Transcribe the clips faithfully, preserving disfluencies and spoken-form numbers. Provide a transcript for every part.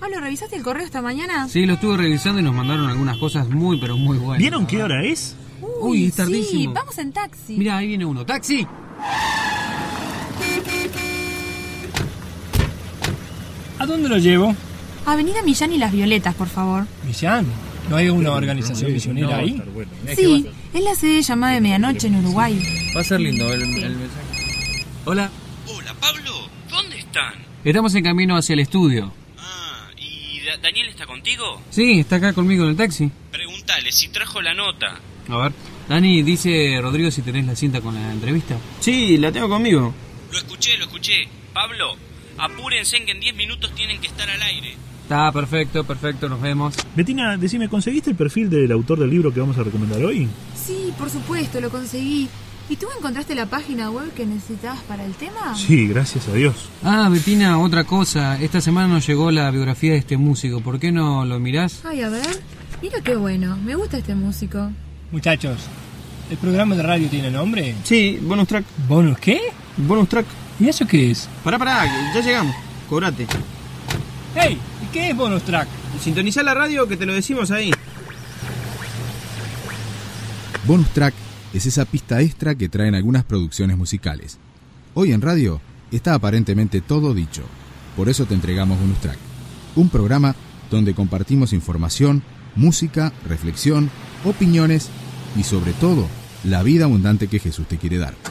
Pablo, ¿revisaste el correo esta mañana? Sí, lo estuve revisando y nos mandaron algunas cosas muy, pero muy buenas. ¿Vieron qué hora es? Uy, Uy, es tardísimo. Sí, vamos en taxi. Mira, ahí viene uno. ¡Taxi! ¿A dónde lo llevo? Avenida Millán y Las Violetas, por favor. Millán. ¿No hay una organización misionera ahí? Sí, es la sede llamada de Medianoche en Uruguay. Va a ser lindo el, el mensaje. Hola. Hola, Pablo. ¿Dónde están? Estamos en camino hacia el estudio. Ah, ¿y Da- Daniel está contigo? Sí, está acá conmigo en el taxi. Pregúntale si trajo la nota. A ver. Dani, dice Rodrigo si tenés la cinta con la entrevista. Sí, la tengo conmigo. Lo escuché, lo escuché. Pablo, apúrense que en diez minutos tienen que estar al aire. Está perfecto, perfecto, nos vemos. Betina, decime, ¿conseguiste el perfil del autor del libro que vamos a recomendar hoy? Sí, por supuesto, lo conseguí. ¿Y tú encontraste la página web que necesitabas para el tema? Sí, gracias a Dios. Ah, Betina, otra cosa. Esta semana nos llegó la biografía de este músico. ¿Por qué no lo mirás? Ay, a ver. Mira qué bueno. Me gusta este músico. Muchachos, ¿el programa de radio tiene nombre? Sí, bonus track. ¿Bonus qué? Bonus track. ¿Y eso qué es? Pará, pará, ya llegamos. Cobrate. ¡Hey! ¿Y qué es bonus track? Sintonizá la radio que te lo decimos ahí. Bonus track es esa pista extra que traen algunas producciones musicales. Hoy en radio está aparentemente todo dicho. Por eso te entregamos Bonus Track, un programa donde compartimos información, música, reflexión, opiniones y sobre todo, la vida abundante que Jesús te quiere dar.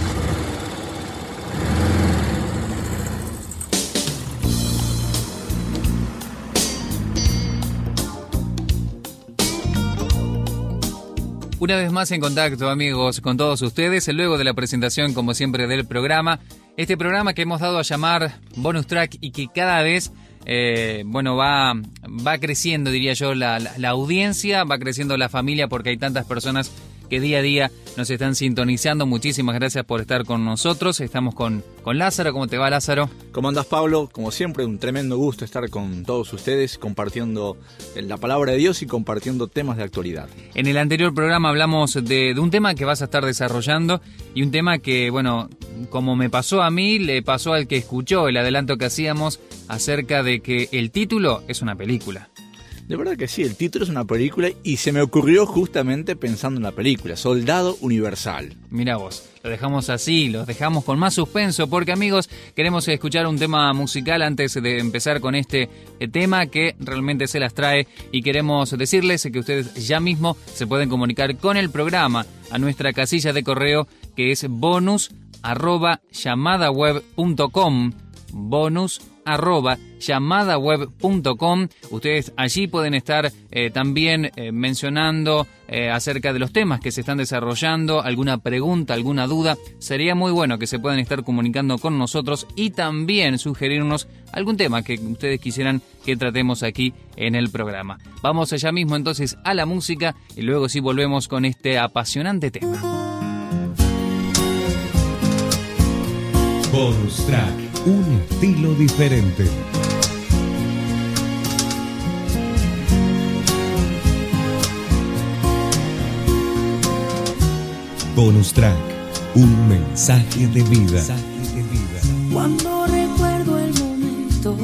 Una vez más en contacto, amigos, con todos ustedes, luego de la presentación, como siempre, del programa. Este programa que hemos dado a llamar Bonus Track y que cada vez, eh, bueno, va, va creciendo, diría yo, la, la, la audiencia, va creciendo la familia, porque hay tantas personas que día a día nos están sintonizando. Muchísimas gracias por estar con nosotros. Estamos con, con Lázaro. ¿Cómo te va, Lázaro? ¿Cómo andás, Pablo? Como siempre, un tremendo gusto estar con todos ustedes, compartiendo la palabra de Dios y compartiendo temas de actualidad. En el anterior programa hablamos de, de un tema que vas a estar desarrollando y un tema que, bueno, como me pasó a mí, le pasó al que escuchó el adelanto que hacíamos acerca de que el título es una película. De verdad que sí, el título es una película y se me ocurrió justamente pensando en la película, Soldado Universal. Mirá vos, lo dejamos así, los dejamos con más suspenso porque, amigos, queremos escuchar un tema musical antes de empezar con este tema que realmente se las trae y queremos decirles que ustedes ya mismo se pueden comunicar con el programa a nuestra casilla de correo que es bonus arroba llamadaweb punto com, bonus arroba llamadaweb punto com. Ustedes allí pueden estar eh, también eh, mencionando eh, acerca de los temas que se están desarrollando, alguna pregunta, alguna duda. Sería muy bueno que se puedan estar comunicando con nosotros y también sugerirnos algún tema que ustedes quisieran que tratemos aquí en el programa. Vamos allá mismo entonces a la música y luego sí volvemos con este apasionante tema. Bonus Track, un estilo diferente. Bonus Track, un mensaje de vida. Mensaje de vida. Cuando recuerdo el momento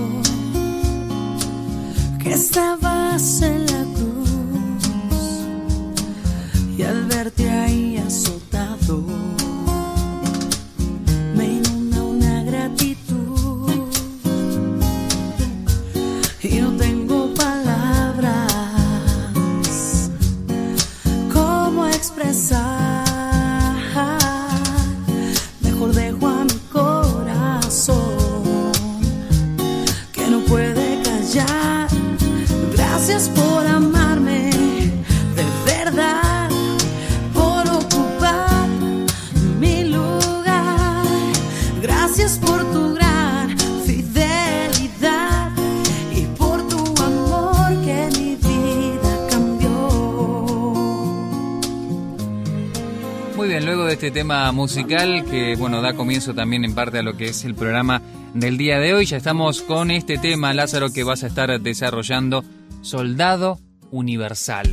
que estabas en la cruz y al verte ahí azotado, y no tengo palabras cómo expresar. Mejor dejo a mi corazón que no puede callar. Gracias por amarme de verdad, por ocupar mi lugar. Gracias por tu gran fidelidad y por tu amor que mi vida cambió. Muy bien, luego de este tema musical que, bueno, da comienzo también en parte a lo que es el programa del día de hoy, ya estamos con este tema, Lázaro, que vas a estar desarrollando, Soldado Universal.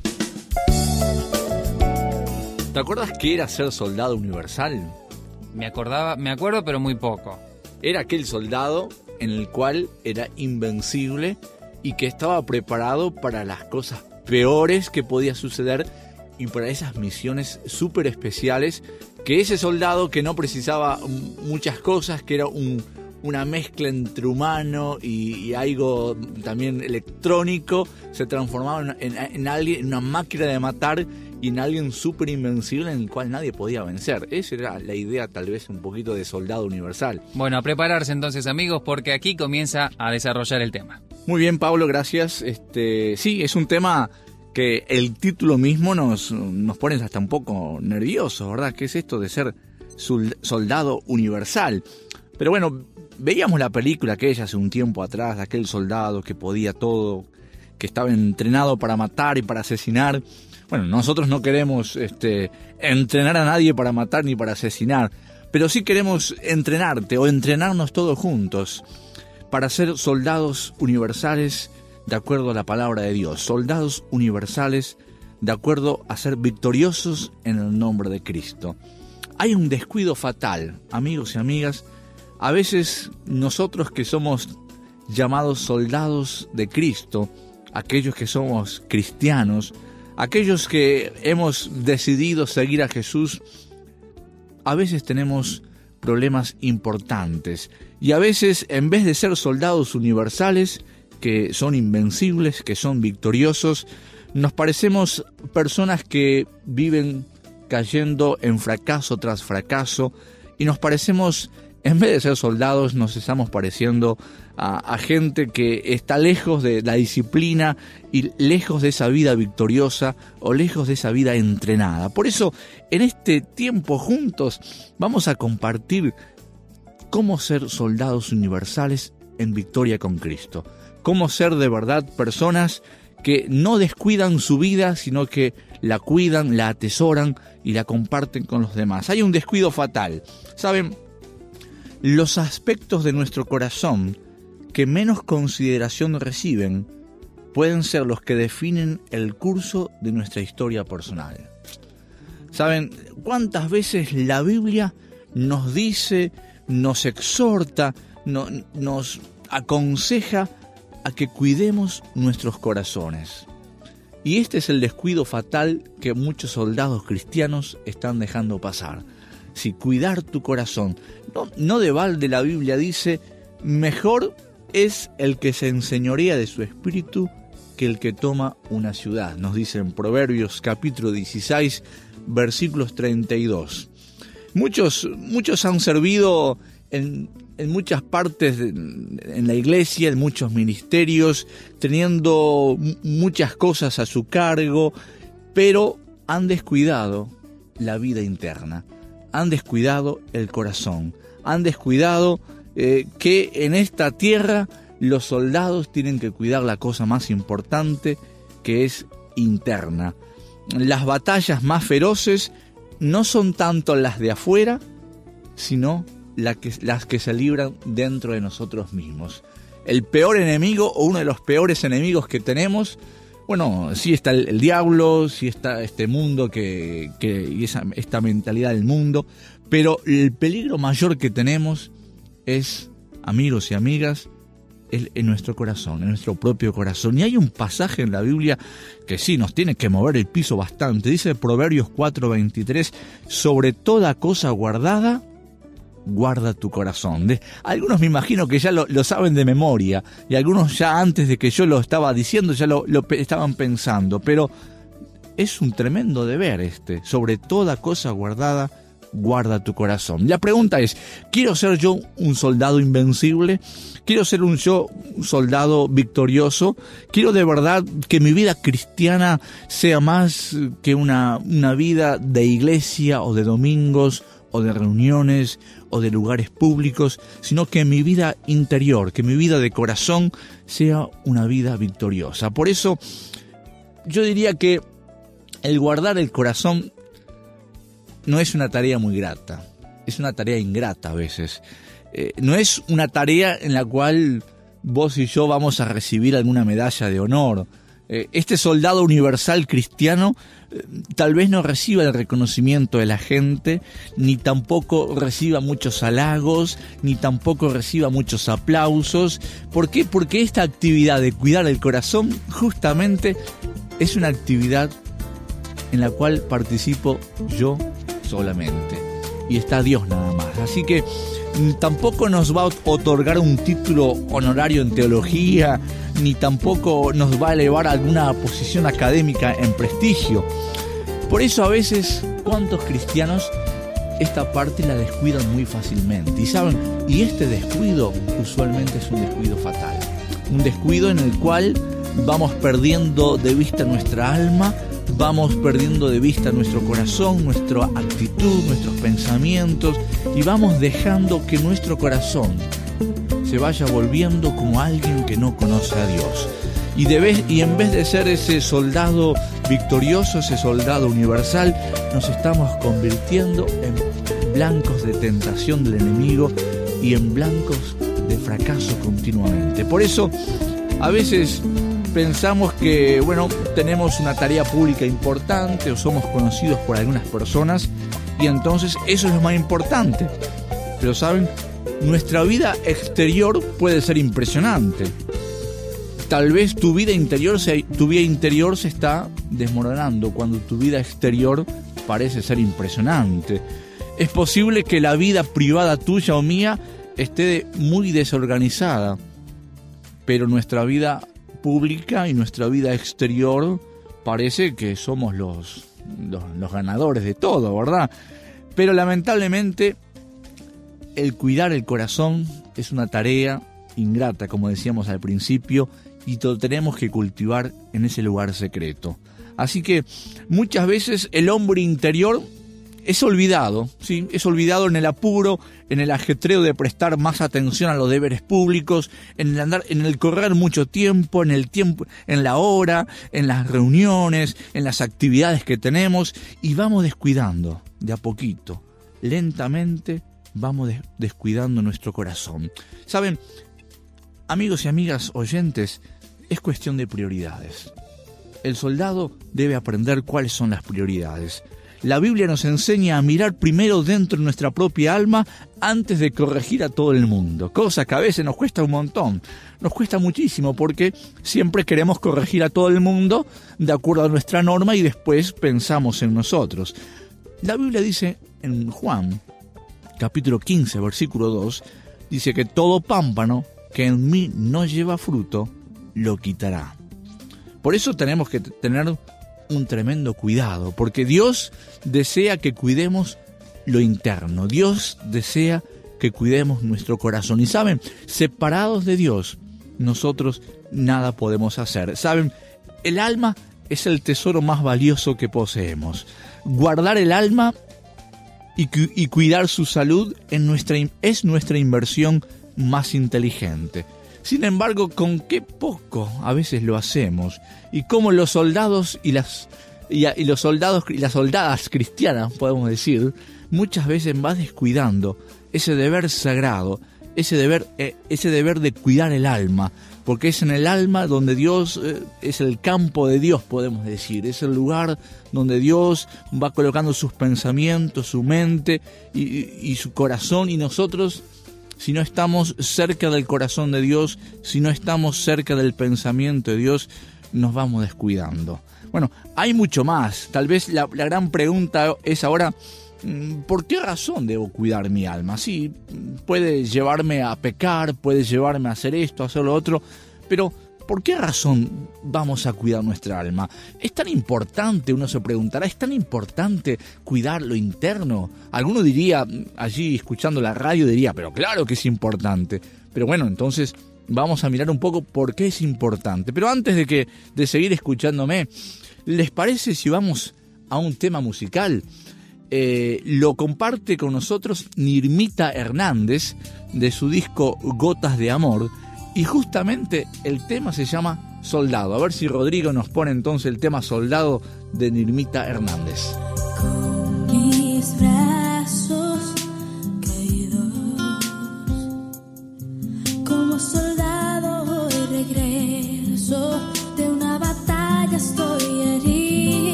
¿Te acuerdas qué era ser soldado universal? Me acordaba, me acuerdo, pero muy poco. Era aquel soldado en el cual era invencible y que estaba preparado para las cosas peores que podía suceder y para esas misiones súper especiales, que ese soldado que no precisaba muchas cosas, que era un, una mezcla entre humano y, y algo también electrónico, se transformaba en, en, en alguien, en una máquina de matar y en alguien súper invencible en el cual nadie podía vencer. Esa era la idea tal vez un poquito de soldado universal. Bueno, a prepararse entonces, amigos, porque aquí comienza a desarrollar el tema. Muy bien, Pablo, gracias. Este, sí, es un tema que el título mismo nos, nos pone hasta un poco nerviosos, ¿verdad? ¿Qué es esto de ser soldado universal? Pero bueno, veíamos la película aquella hace un tiempo atrás, de aquel soldado que podía todo, que estaba entrenado para matar y para asesinar. Bueno, nosotros no queremos este, entrenar a nadie para matar ni para asesinar, pero sí queremos entrenarte o entrenarnos todos juntos para ser soldados universales de acuerdo a la palabra de Dios, soldados universales de acuerdo a ser victoriosos en el nombre de Cristo. Hay un descuido fatal, amigos y amigas. A veces nosotros que somos llamados soldados de Cristo, aquellos que somos cristianos, aquellos que hemos decidido seguir a Jesús, a veces tenemos problemas importantes. Y a veces, en vez de ser soldados universales, que son invencibles, que son victoriosos, nos parecemos personas que viven cayendo en fracaso tras fracaso, y nos parecemos, en vez de ser soldados, nos estamos pareciendo a, a gente que está lejos de la disciplina y lejos de esa vida victoriosa o lejos de esa vida entrenada. Por eso, en este tiempo juntos vamos a compartir cómo ser soldados universales en victoria con Cristo. Cómo ser de verdad personas que no descuidan su vida, sino que la cuidan, la atesoran y la comparten con los demás. Hay un descuido fatal. ¿Saben? Los aspectos de nuestro corazón que menos consideración reciben pueden ser los que definen el curso de nuestra historia personal. ¿Saben cuántas veces la Biblia nos dice, nos exhorta, no, nos aconseja a que cuidemos nuestros corazones? Y este es el descuido fatal que muchos soldados cristianos están dejando pasar. Si cuidar tu corazón, no, no de balde la Biblia dice, mejor es el que se enseñorea de su espíritu que el que toma una ciudad. Nos dice en Proverbios capítulo dieciséis, versículos treinta y dos. Muchos, muchos han servido en, en muchas partes de, en la iglesia, en muchos ministerios, teniendo muchas cosas a su cargo, pero han descuidado la vida interna, han descuidado el corazón, han descuidado eh, que en esta tierra los soldados tienen que cuidar la cosa más importante, que es interna. Las batallas más feroces no son tanto las de afuera, sino la que, las que se libran dentro de nosotros mismos. El peor enemigo, o uno de los peores enemigos que tenemos, bueno, sí está el, el diablo, sí está este mundo que, que, y esa, esta mentalidad del mundo, pero el peligro mayor que tenemos es, amigos y amigas, es en nuestro corazón, en nuestro propio corazón. Y hay un pasaje en la Biblia que sí nos tiene que mover el piso bastante. Dice Proverbios cuatro veintitrés, sobre toda cosa guardada, guarda tu corazón. De, algunos me imagino que ya lo, lo saben de memoria, y algunos ya antes de que yo lo estaba diciendo ya lo, lo estaban pensando, pero es un tremendo deber este, sobre toda cosa guardada, guarda tu corazón. La pregunta es, ¿quiero ser yo un soldado invencible? ¿Quiero ser un yo un soldado victorioso? ¿Quiero de verdad que mi vida cristiana sea más que una, una vida de iglesia o de domingos o de reuniones o de lugares públicos, sino que mi vida interior, que mi vida de corazón sea una vida victoriosa? Por eso yo diría que el guardar el corazón no es una tarea muy grata, es una tarea ingrata a veces. Eh, no es una tarea en la cual vos y yo vamos a recibir alguna medalla de honor. Eh, este soldado universal cristiano eh, tal vez no reciba el reconocimiento de la gente, ni tampoco reciba muchos halagos, ni tampoco reciba muchos aplausos. ¿Por qué? Porque esta actividad de cuidar el corazón justamente es una actividad en la cual participo yo solamente, y está Dios nada más. Así que tampoco nos va a otorgar un título honorario en teología, ni tampoco nos va a elevar a alguna posición académica en prestigio. Por eso a veces, ¿cuántos cristianos esta parte la descuidan muy fácilmente? Y saben, y este descuido usualmente es un descuido fatal. Un descuido en el cual vamos perdiendo de vista nuestra alma, vamos perdiendo de vista nuestro corazón, nuestra actitud, nuestros pensamientos, y vamos dejando que nuestro corazón se vaya volviendo como alguien que no conoce a Dios. Y, de vez, y en vez de ser ese soldado victorioso, ese soldado universal, nos estamos convirtiendo en blancos de tentación del enemigo y en blancos de fracaso continuamente. Por eso, a veces pensamos que, bueno, tenemos una tarea pública importante o somos conocidos por algunas personas y entonces eso es lo más importante. Pero ¿saben? Nuestra vida exterior puede ser impresionante. Tal vez tu vida interior se, tu vida interior se está desmoronando cuando tu vida exterior parece ser impresionante. Es posible que la vida privada tuya o mía esté muy desorganizada, pero nuestra vida pública y nuestra vida exterior parece que somos los, los, los ganadores de todo, ¿verdad? Pero lamentablemente el cuidar el corazón es una tarea ingrata, como decíamos al principio, y lo tenemos que cultivar en ese lugar secreto. Así que muchas veces el hombre interior es olvidado, ¿sí? Es olvidado en el apuro, en el ajetreo de prestar más atención a los deberes públicos, en el andar, en el correr mucho tiempo, en el tiempo, en la hora, en las reuniones, en las actividades que tenemos, y vamos descuidando de a poquito, lentamente vamos des- descuidando nuestro corazón. Saben, amigos y amigas oyentes, es cuestión de prioridades. El soldado debe aprender cuáles son las prioridades. La Biblia nos enseña a mirar primero dentro de nuestra propia alma antes de corregir a todo el mundo, cosa que a veces nos cuesta un montón, nos cuesta muchísimo porque siempre queremos corregir a todo el mundo de acuerdo a nuestra norma y después pensamos en nosotros. La Biblia dice en Juan, capítulo quince, versículo dos, dice que todo pámpano que en mí no lleva fruto, lo quitará. Por eso tenemos que tener un tremendo cuidado, porque Dios desea que cuidemos lo interno, Dios desea que cuidemos nuestro corazón. Y saben, separados de Dios, nosotros nada podemos hacer. Saben, el alma es el tesoro más valioso que poseemos. Guardar el alma y, cu- y cuidar su salud en nuestra, es nuestra inversión más inteligente. Sin embargo, con qué poco a veces lo hacemos, y cómo los soldados y las y, y los soldados y las soldadas cristianas, podemos decir, muchas veces van descuidando ese deber sagrado, ese deber eh, ese deber de cuidar el alma, porque es en el alma donde Dios eh, es el campo de Dios, podemos decir, es el lugar donde Dios va colocando sus pensamientos, su mente y, y, y su corazón, y nosotros, si no estamos cerca del corazón de Dios, si no estamos cerca del pensamiento de Dios, nos vamos descuidando. Bueno, hay mucho más. Tal vez la, la gran pregunta es ahora, ¿por qué razón debo cuidar mi alma? Sí, puede llevarme a pecar, puede llevarme a hacer esto, a hacer lo otro, pero ¿por qué razón vamos a cuidar nuestra alma? ¿Es tan importante? Uno se preguntará, ¿es tan importante cuidar lo interno? Alguno diría, allí escuchando la radio, diría, pero claro que es importante. Pero bueno, entonces vamos a mirar un poco por qué es importante. Pero antes de, que, de seguir escuchándome, ¿les parece si vamos a un tema musical? Eh, lo comparte con nosotros Nirmita Hernández de su disco Gotas de Amor. Y justamente el tema se llama Soldado. A ver si Rodrigo nos pone entonces el tema Soldado de Nirmita Hernández. Con mis brazos caídos, como soldado hoy regreso de una batalla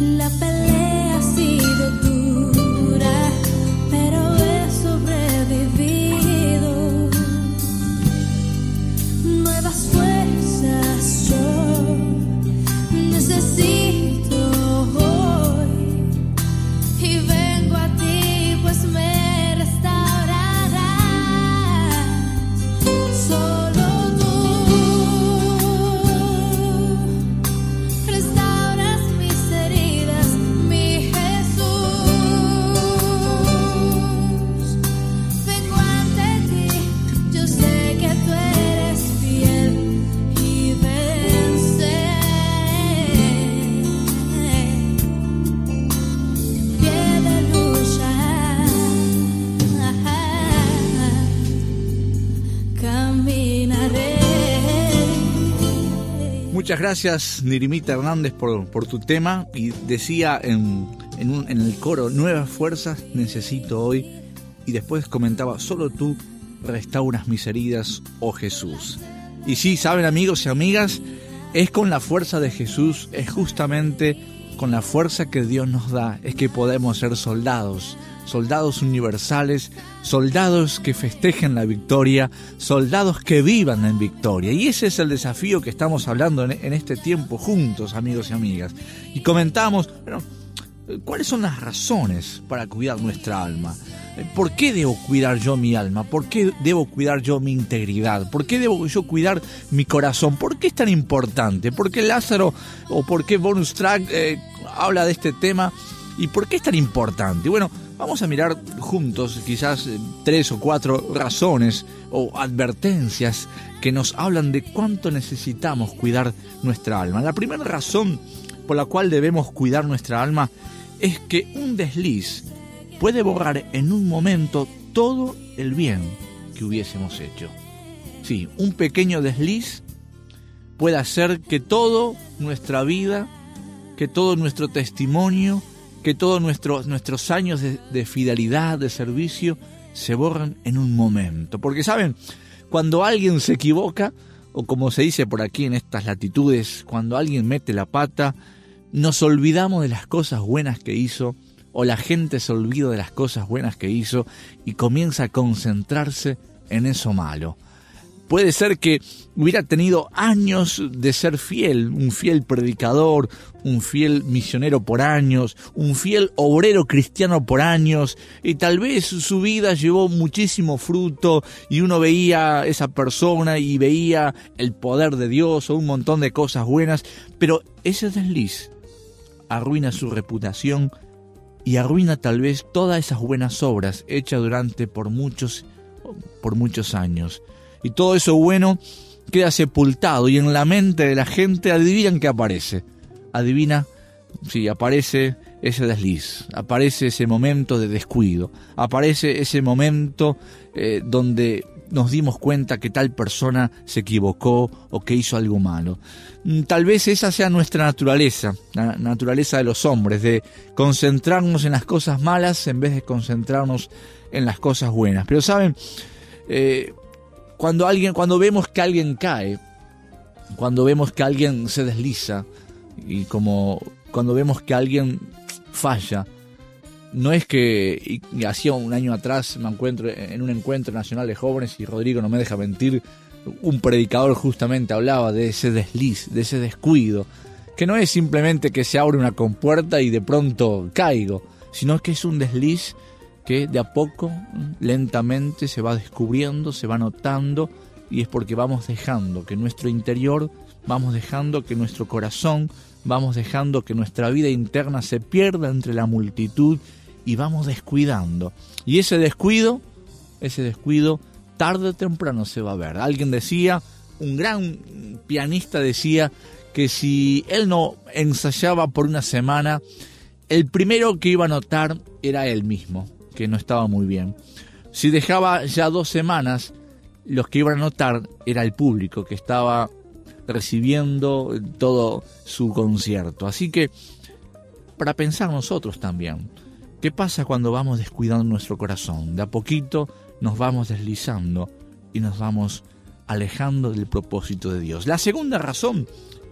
La pelea ha sido dura, pero he sobrevivido. Nuevas fuerzas yo necesito hoy, y vengo a ti pues me restaurarás. Solo tú restauras mis heridas, mi Jesús. Vengo ante ti, yo sé que tú eres fiel y venceré. En pie de lucha caminaré. Muchas gracias, Nirimita Hernández, por, por tu tema. Y decía en, en, un- en el coro, nuevas fuerzas necesito hoy. Y después comentaba, solo tú restauras mis heridas, oh Jesús. Y sí, saben, amigos y amigas, es con la fuerza de Jesús, es justamente con la fuerza que Dios nos da, es que podemos ser soldados, soldados universales, soldados que festejen la victoria, soldados que vivan en victoria. Y ese es el desafío que estamos hablando en, en este tiempo juntos, amigos y amigas. Y comentamos, bueno, ¿cuáles son las razones para cuidar nuestra alma? ¿Por qué debo cuidar yo mi alma? ¿Por qué debo cuidar yo mi integridad? ¿Por qué debo yo cuidar mi corazón? ¿Por qué es tan importante? ¿Por qué Lázaro o por qué Bonus Track eh, habla de este tema? ¿Y por qué es tan importante? Bueno, vamos a mirar juntos quizás eh, tres o cuatro razones o advertencias que nos hablan de cuánto necesitamos cuidar nuestra alma. La primera razón por la cual debemos cuidar nuestra alma es que un desliz puede borrar en un momento todo el bien que hubiésemos hecho. Sí, un pequeño desliz puede hacer que toda nuestra vida, que todo nuestro testimonio, que todos nuestros, nuestros años de, de fidelidad, de servicio, se borran en un momento. Porque, ¿saben? Cuando alguien se equivoca, o como se dice por aquí en estas latitudes, cuando alguien mete la pata, nos olvidamos de las cosas buenas que hizo, o la gente se olvida de las cosas buenas que hizo y comienza a concentrarse en eso malo. Puede ser que hubiera tenido años de ser fiel, un fiel predicador, un fiel misionero por años, un fiel obrero cristiano por años, y tal vez su vida llevó muchísimo fruto y uno veía a esa persona y veía el poder de Dios o un montón de cosas buenas, pero ese desliz arruina su reputación y arruina tal vez todas esas buenas obras hechas durante por muchos, por muchos años. Y todo eso bueno queda sepultado y en la mente de la gente adivinan qué aparece. Adivina, sí, aparece ese desliz, aparece ese momento de descuido, aparece ese momento eh, donde nos dimos cuenta que tal persona se equivocó o que hizo algo malo. Tal vez esa sea nuestra naturaleza, la naturaleza de los hombres, de concentrarnos en las cosas malas en vez de concentrarnos en las cosas buenas. Pero saben, eh, cuando alguien, cuando vemos que alguien cae, cuando vemos que alguien se desliza y como cuando vemos que alguien falla, no es que, y, y hacía un año atrás me encuentro en un encuentro nacional de jóvenes y Rodrigo no me deja mentir, un predicador justamente hablaba de ese desliz, de ese descuido, que no es simplemente que se abre una compuerta y de pronto caigo, sino que es un desliz que de a poco, lentamente se va descubriendo, se va notando, y es porque vamos dejando que nuestro interior, vamos dejando que nuestro corazón, vamos dejando que nuestra vida interna se pierda entre la multitud y vamos descuidando. Y ese descuido, ese descuido, tarde o temprano se va a ver. Alguien decía, un gran pianista decía que si él no ensayaba por una semana, el primero que iba a notar era él mismo, que no estaba muy bien. Si dejaba ya dos semanas, los que iban a notar era el público que estaba recibiendo todo su concierto. Así que, para pensar nosotros también, ¿qué pasa cuando vamos descuidando nuestro corazón? De a poquito nos vamos deslizando y nos vamos alejando del propósito de Dios. La segunda razón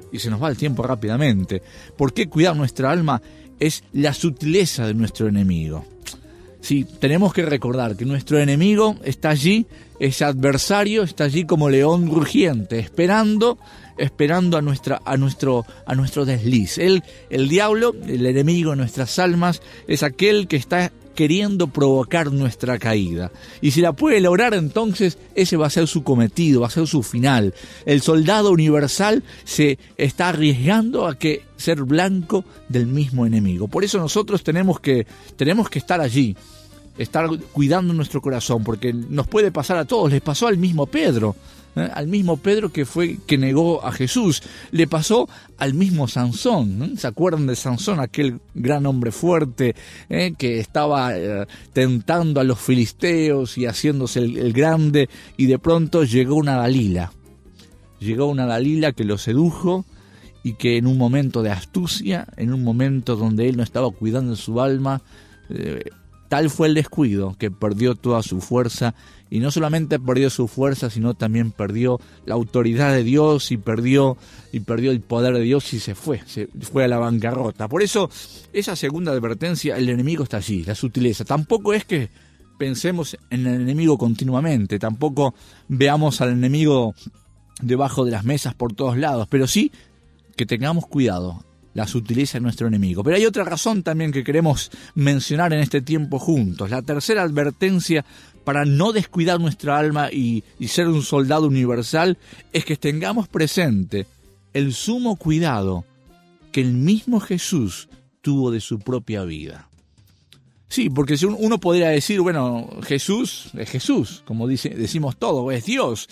y se nos va el tiempo rápidamente. ¿Por qué cuidar nuestra alma? Es la sutileza de nuestro enemigo. Sí, tenemos que recordar que nuestro enemigo está allí, ese adversario está allí como león rugiente, esperando, esperando a nuestra, a nuestro, a nuestro desliz. Él, el diablo, el enemigo de nuestras almas, es aquel que está queriendo provocar nuestra caída. Y si la puede lograr, entonces ese va a ser su cometido, va a ser su final. El soldado universal se está arriesgando a que ser blanco del mismo enemigo. Por eso nosotros tenemos que, tenemos que estar allí, estar cuidando nuestro corazón, porque nos puede pasar a todos. Les pasó al mismo Pedro, ¿eh? al mismo Pedro que fue que negó a Jesús. Le pasó al mismo Sansón, ¿no? ¿Se acuerdan de Sansón, aquel gran hombre fuerte ¿eh? que estaba eh, tentando a los filisteos y haciéndose el, el grande, y de pronto llegó una Dalila, llegó una Dalila que lo sedujo, y que en un momento de astucia, en un momento donde él no estaba cuidando su alma, eh, tal fue el descuido que perdió toda su fuerza, y no solamente perdió su fuerza, sino también perdió la autoridad de Dios y perdió, y perdió el poder de Dios y se fue, se fue a la bancarrota. Por eso, esa segunda advertencia, el enemigo está allí, la sutileza. Tampoco es que pensemos en el enemigo continuamente, tampoco veamos al enemigo debajo de las mesas por todos lados, pero sí que tengamos cuidado, la sutileza de nuestro enemigo. Pero hay otra razón también que queremos mencionar en este tiempo juntos. La tercera advertencia para no descuidar nuestra alma y, y ser un soldado universal es que tengamos presente el sumo cuidado que el mismo Jesús tuvo de su propia vida. Sí, porque si uno podría decir, bueno, Jesús es Jesús, como dice, decimos todo, es Dios,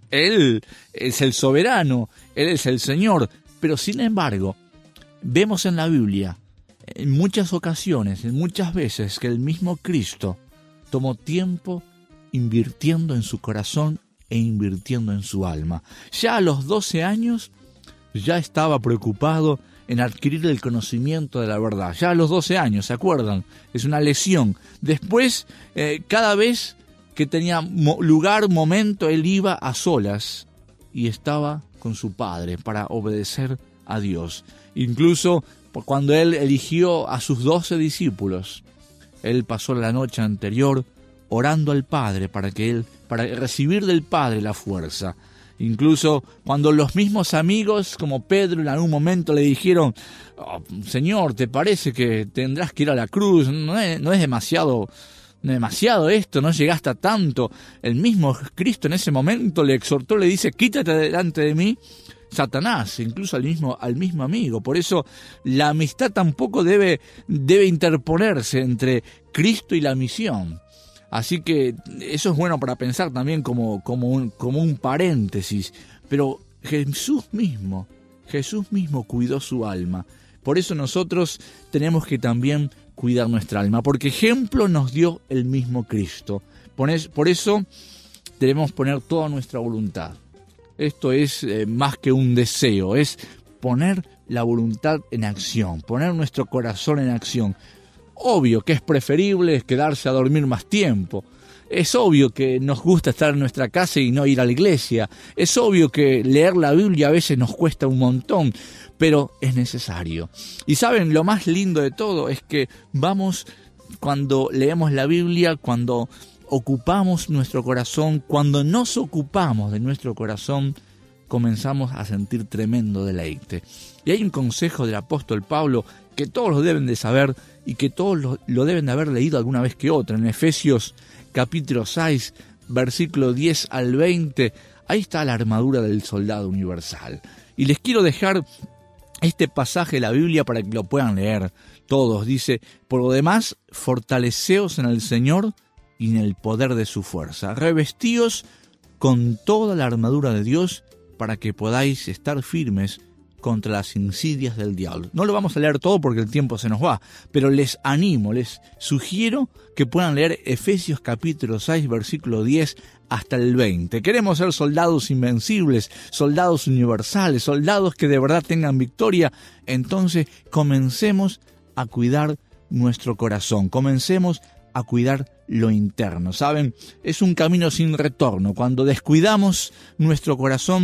Él es el soberano, Él es el Señor, pero sin embargo, vemos en la Biblia, en muchas ocasiones, en muchas veces, que el mismo Cristo tomó tiempo invirtiendo en su corazón e invirtiendo en su alma. Ya a los doce años, ya estaba preocupado en adquirir el conocimiento de la verdad. Ya a los doce años, ¿se acuerdan? Es una lección. Después, eh, cada vez que tenía mo- lugar, momento, él iba a solas y estaba con su padre para obedecer a Dios. Incluso cuando él eligió a sus doce discípulos, él pasó la noche anterior orando al Padre para que él, para recibir del Padre la fuerza. Incluso cuando los mismos amigos, como Pedro, en algún momento le dijeron, oh, Señor, ¿te parece que tendrás que ir a la cruz? No es, no es demasiado, demasiado esto, no llegaste a tanto. El mismo Cristo en ese momento le exhortó, le dice, quítate delante de mí, Satanás, incluso al mismo, al mismo amigo. Por eso la amistad tampoco debe, debe interponerse entre Cristo y la misión. Así que eso es bueno para pensar también como, como, un, como un paréntesis. Pero Jesús mismo, Jesús mismo cuidó su alma. Por eso nosotros tenemos que también cuidar nuestra alma, porque ejemplo nos dio el mismo Cristo. Por eso debemos poner toda nuestra voluntad. Esto es eh, más que un deseo, es poner la voluntad en acción, poner nuestro corazón en acción. Obvio que es preferible quedarse a dormir más tiempo. Es obvio que nos gusta estar en nuestra casa y no ir a la iglesia. Es obvio que leer la Biblia a veces nos cuesta un montón, pero es necesario. Y saben, lo más lindo de todo es que vamos, cuando leemos la Biblia, cuando ocupamos nuestro corazón, cuando nos ocupamos de nuestro corazón, comenzamos a sentir tremendo deleite. Y hay un consejo del apóstol Pablo que todos lo deben de saber y que todos lo, lo deben de haber leído alguna vez que otra. En Efesios capítulo seis, versículo diez al veinte, ahí está la armadura del soldado universal. Y les quiero dejar este pasaje de la Biblia para que lo puedan leer todos. Dice, por lo demás, fortaleceos en el Señor y en el poder de su fuerza. Revestíos con toda la armadura de Dios para que podáis estar firmes contra las insidias del diablo. No lo vamos a leer todo porque el tiempo se nos va, pero les animo, les sugiero que puedan leer Efesios capítulo seis, versículo diez hasta el veinte. Queremos ser soldados invencibles, soldados universales, soldados que de verdad tengan victoria. Entonces comencemos a cuidar nuestro corazón, comencemos a cuidar lo interno. ¿Saben? Es un camino sin retorno. Cuando descuidamos nuestro corazón,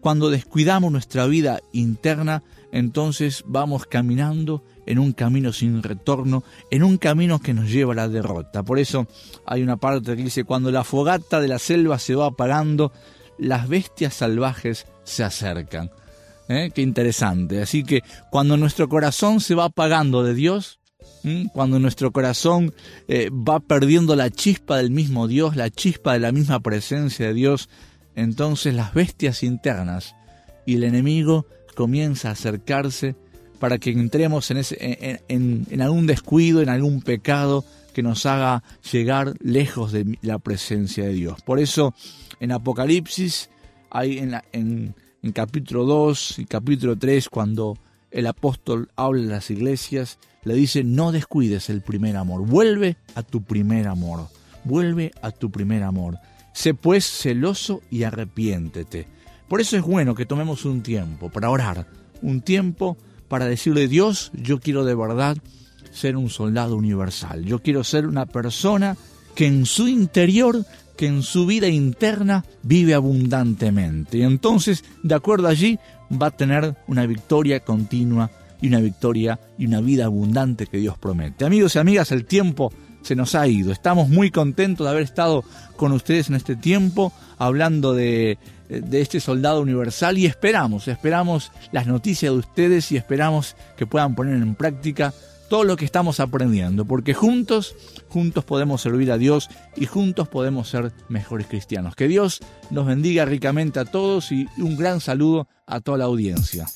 cuando descuidamos nuestra vida interna, entonces vamos caminando en un camino sin retorno, en un camino que nos lleva a la derrota. Por eso hay una parte que dice, cuando la fogata de la selva se va apagando, las bestias salvajes se acercan. ¿Eh? Qué interesante. Así que cuando nuestro corazón se va apagando de Dios, ¿m? cuando nuestro corazón eh, va perdiendo la chispa del mismo Dios, la chispa de la misma presencia de Dios, entonces las bestias internas y el enemigo comienza a acercarse para que entremos en, ese, en, en, en algún descuido, en algún pecado que nos haga llegar lejos de la presencia de Dios. Por eso en Apocalipsis hay en, la, en En capítulo dos y capítulo tres, cuando el apóstol habla a las iglesias, le dice, no descuides el primer amor, vuelve a tu primer amor, vuelve a tu primer amor. Sé pues celoso y arrepiéntete. Por eso es bueno que tomemos un tiempo para orar, un tiempo para decirle, Dios, yo quiero de verdad ser un soldado universal, yo quiero ser una persona que en su interior, que en su vida interna vive abundantemente. Y entonces, de acuerdo allí, va a tener una victoria continua y una victoria y una vida abundante que Dios promete. Amigos y amigas, el tiempo se nos ha ido. Estamos muy contentos de haber estado con ustedes en este tiempo, hablando de, de este soldado universal, y esperamos, esperamos las noticias de ustedes y esperamos que puedan poner en práctica todo lo que estamos aprendiendo, porque juntos, juntos podemos servir a Dios y juntos podemos ser mejores cristianos. Que Dios nos bendiga ricamente a todos y un gran saludo a toda la audiencia.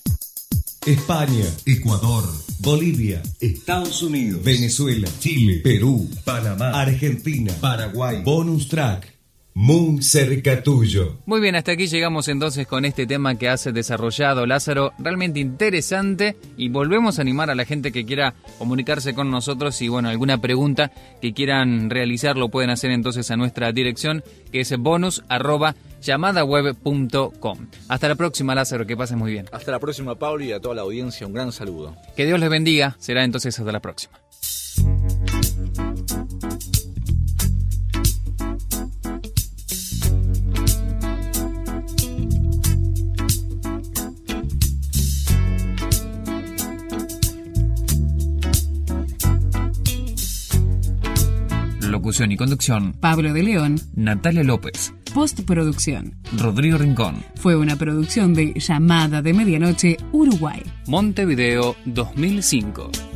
España, Ecuador, Bolivia, Estados Unidos, Venezuela, Chile, Perú, Panamá, Argentina, Paraguay. Bonus track. Muy cerca tuyo. Muy bien, hasta aquí llegamos entonces con este tema que has desarrollado, Lázaro, realmente interesante, y volvemos a animar a la gente que quiera comunicarse con nosotros y bueno, alguna pregunta que quieran realizar lo pueden hacer entonces a nuestra dirección, que es bonus arroba llamadaweb punto com. Hasta la próxima, Lázaro, que pases muy bien. Hasta la próxima, Pablo, y a toda la audiencia un gran saludo. Que Dios les bendiga, será entonces hasta la próxima. Locución y conducción, Pablo de León. Natalia López. Postproducción, Rodrigo Rincón. fue una producción de Llamada de Medianoche, Uruguay. Montevideo dos mil cinco.